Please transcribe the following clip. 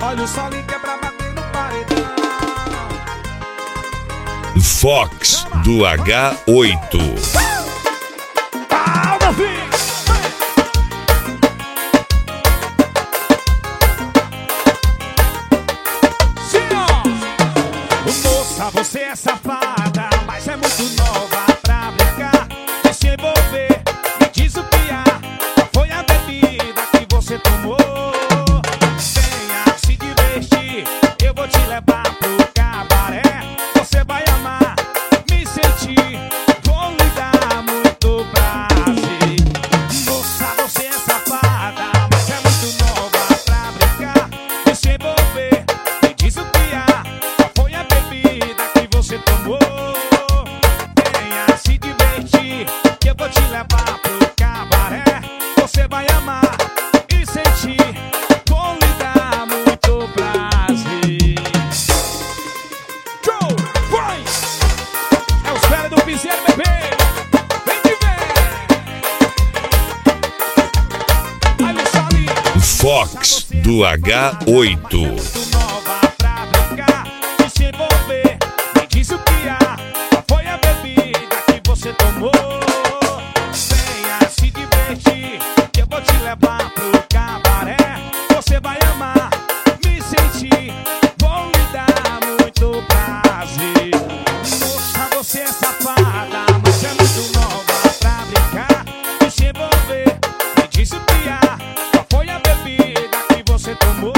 Olha o solinho que é pra bater no paredão. Fox do H8. Calma, filho! Moça, você é safada, mas é muito nova pra brincar e se envolver. Me diz o que há, qual foi a bebida que você tomou? Venha se divertir, eu vou te levar pro cabaré. Você vai amar, me sentir, vou lhe dar muito prazer. Moça, você é safada, mas é muito nova pra brincar e se envolver. Me diz o que há, foi a bebida que você tomou. Venha se divertir, que eu vou te levar pro cabaré. Você vai amar e sentir, vou lhe dar muito prazer. Show! Vai! É os velhos do piseiro, bebê. Vem de ver. Olha o solinho. Fox do H8. Nova pra brincar e se envolver. Me diz o que há, qual foi a bebida que você tomou? Venha se divertir, que eu vou te levar pro cabaré. Você vai amar, me sentir, vou lhe dar muito prazer. Moça, você é safada, mas é muito nova pra brincar e se envolver. Me diz o que há, qual foi a bebida que você tomou?